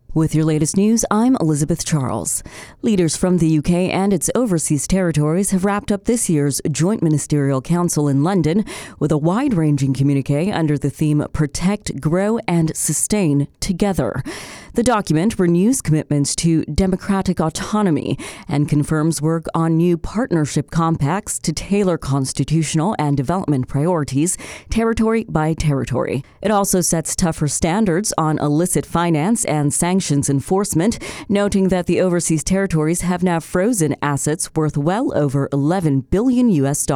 With your latest news, I'm Elizabeth Charles. Leaders from the UK and its overseas territories have wrapped up this year's Joint Ministerial Council in London with a wide-ranging communiqué under the theme Protect, Grow and Sustain Together. The document renews commitments to democratic autonomy and confirms work on new partnership compacts to tailor constitutional and development priorities, territory by territory. It also sets tougher standards on illicit finance and sanctions enforcement, noting that the overseas territories have now frozen assets worth well over $11 billion.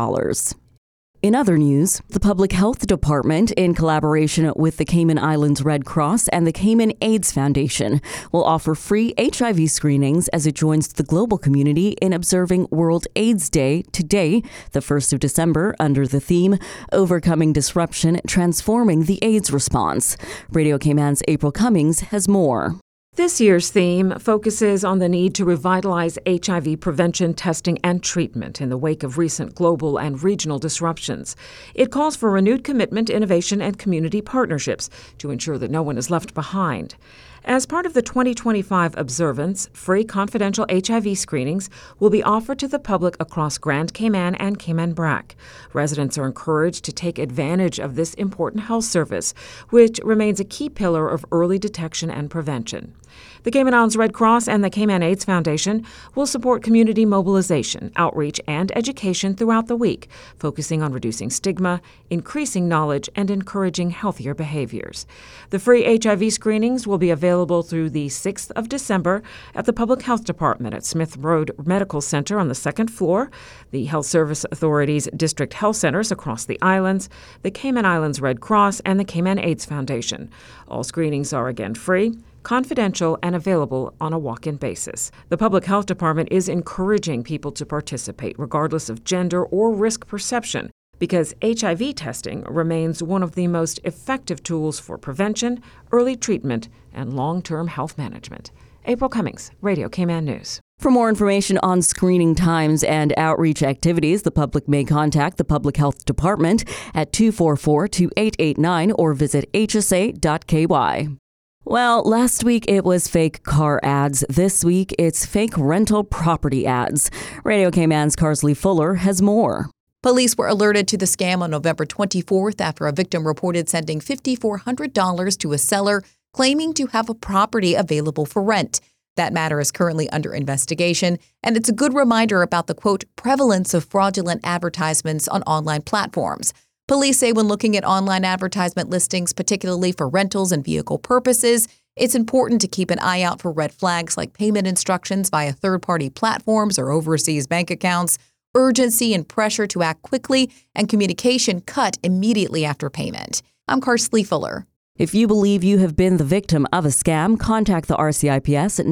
In other news, the Public Health Department, in collaboration with the Cayman Islands Red Cross and the Cayman AIDS Foundation, will offer free HIV screenings as it joins the global community in observing World AIDS Day today, the 1st of December, under the theme Overcoming Disruption, Transforming the AIDS Response. Radio Cayman's April Cummings has more. This year's theme focuses on the need to revitalize HIV prevention, testing, and treatment in the wake of recent global and regional disruptions. It calls for renewed commitment, innovation, and community partnerships to ensure that no one is left behind. As part of the 2025 observance, free confidential HIV screenings will be offered to the public across Grand Cayman and Cayman Brac. Residents are encouraged to take advantage of this important health service, which remains a key pillar of early detection and prevention. The Cayman Islands Red Cross and the Cayman AIDS Foundation will support community mobilization, outreach, and education throughout the week, focusing on reducing stigma, increasing knowledge, and encouraging healthier behaviors. The free HIV screenings will be available through the 6th of December at the Public Health Department at Smith Road Medical Center on the second floor, the Health Service Authority's district health centers across the islands, the Cayman Islands Red Cross, and the Cayman AIDS Foundation. All screenings are again free, confidential, and available on a walk-in basis. The Public Health Department is encouraging people to participate regardless of gender or risk perception because HIV testing remains one of the most effective tools for prevention, early treatment, and long-term health management. April Cummings, Radio Cayman News. For more information on screening times and outreach activities, the public may contact the Public Health Department at 244-2889 or visit hsa.ky. Well, last week it was fake car ads. This week it's fake rental property ads. Radio Cayman's Carsley Fuller has more. Police were alerted to the scam on November 24th after a victim reported sending $5,400 to a seller claiming to have a property available for rent. That matter is currently under investigation, and it's a good reminder about the, quote, prevalence of fraudulent advertisements on online platforms. Police say when looking at online advertisement listings, particularly for rentals and vehicle purposes, it's important to keep an eye out for red flags like payment instructions via third-party platforms or overseas bank accounts, urgency and pressure to act quickly, and communication cut immediately after payment. I'm Carsley Fuller. If you believe you have been the victim of a scam, contact the RCIPS at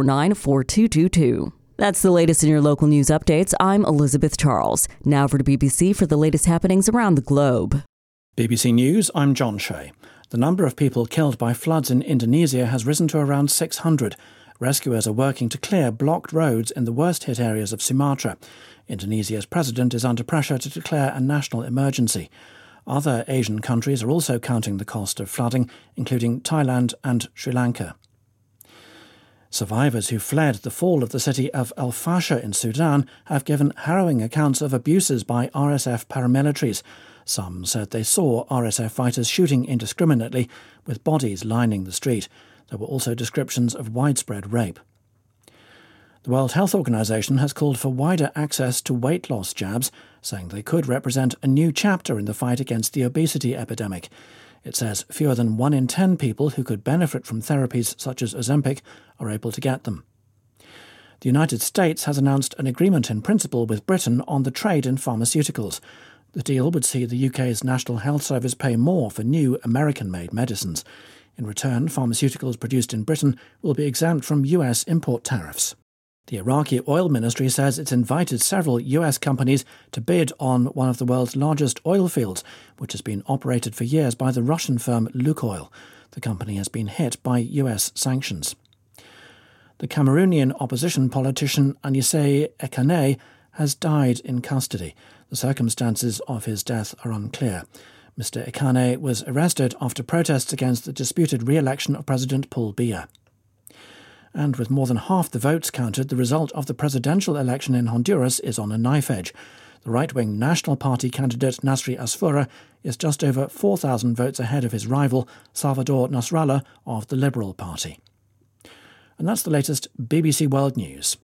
949-4222. That's the latest in your local news updates. I'm Elizabeth Charles. Now for the BBC for the latest happenings around the globe. BBC News, I'm John Shea. The number of people killed by floods in Indonesia has risen to around 600. Rescuers are working to clear blocked roads in the worst-hit areas of Sumatra. Indonesia's president is under pressure to declare a national emergency. Other Asian countries are also counting the cost of flooding, including Thailand and Sri Lanka. Survivors who fled the fall of the city of El Fasher in Sudan have given harrowing accounts of abuses by RSF paramilitaries. Some said they saw RSF fighters shooting indiscriminately, with bodies lining the street. There were also descriptions of widespread rape. The World Health Organization has called for wider access to weight loss jabs, saying they could represent a new chapter in the fight against the obesity epidemic. It says fewer than 1 in 10 people who could benefit from therapies such as Ozempic are able to get them. The United States has announced an agreement in principle with Britain on the trade in pharmaceuticals. The deal would see the UK's National Health Service pay more for new American-made medicines. In return, pharmaceuticals produced in Britain will be exempt from US import tariffs. The Iraqi oil ministry says it's invited several US companies to bid on one of the world's largest oil fields, which has been operated for years by the Russian firm Lukoil. The company has been hit by US sanctions. The Cameroonian opposition politician Anissé Ekane has died in custody. The circumstances of his death are unclear. Mr. Ekane was arrested after protests against the disputed re-election of President Paul Biya. And with more than half the votes counted, the result of the presidential election in Honduras is on a knife edge. The right-wing National Party candidate Nasri Asfura is just over 4,000 votes ahead of his rival Salvador Nasrallah of the Liberal Party. And that's the latest BBC World News.